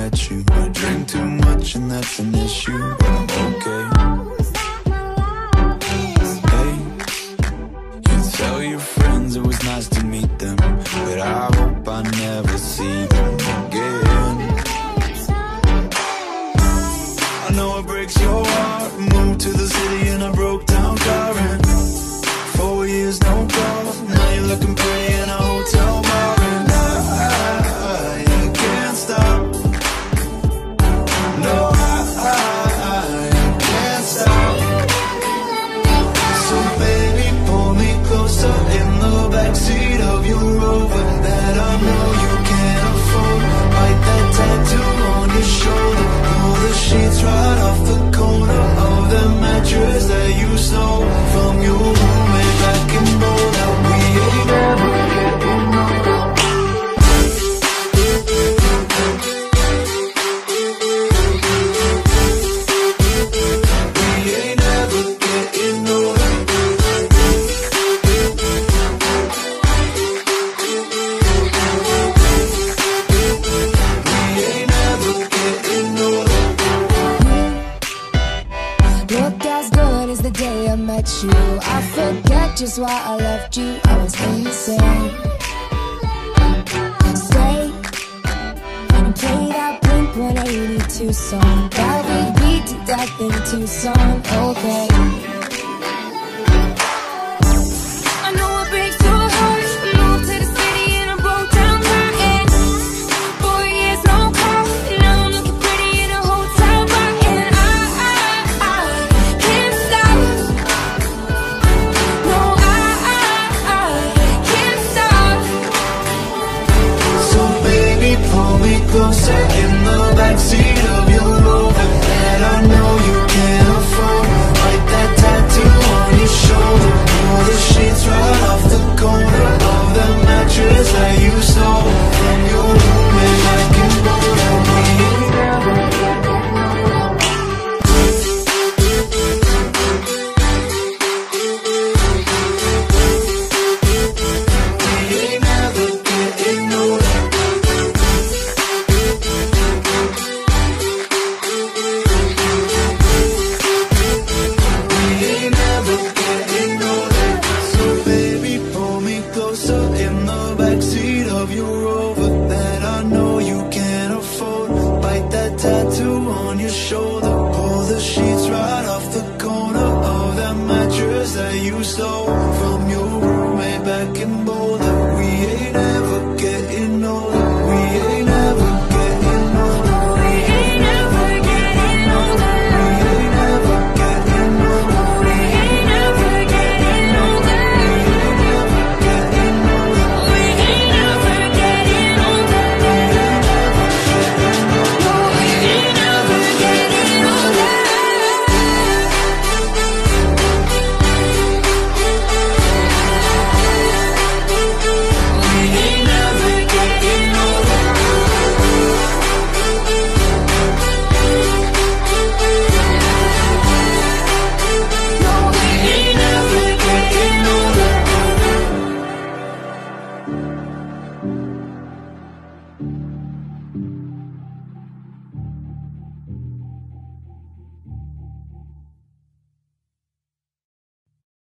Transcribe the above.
met you. I drink too much and that's an issue, but I'm okay. Hey, you tell your friends it was nice to meet them, but I hope I never see them again. I know it breaks your heart. Moved to the city in a broke down car, and 4 years no calls. Now you're looking pretty in a hotel bar, and I can't stop. No, I can't stop. So baby, pull me closer in the backseat of your Rover that I know you can't afford. Bite that tattoo on your shoulder. Pull the sheets right off the corner of the mattress that you stole from your roommate back in Boulder. We ain't ever getting older. We ain't ever getting older. We ain't ever getting older. Look as good as the day I met you. I forget just why I left you. I was insane. Stay and play that Blink-182 song that we beat to death in Tucson. Okay. I know it breaks your heart. Moved to the city in a broke down car, and 4 years no call. Now I'm looking pretty in a hotel bar, and I can't stop. No, I can't stop. So baby, pull me closer in the backseat of your Rover that I know you can't afford. Bite that tattoo on your shoulder. Pull the sheets right off the corner of the mattress that you stole from your roommate back in Boulder. We ain't never getting older. We ain't never getting older. We ain't never getting older. So baby, pull me closer in the backseat of your Rover that I know you can't afford. Bite that tattoo on your shoulder. Pull the sheets right off the corner of that mattress that you stole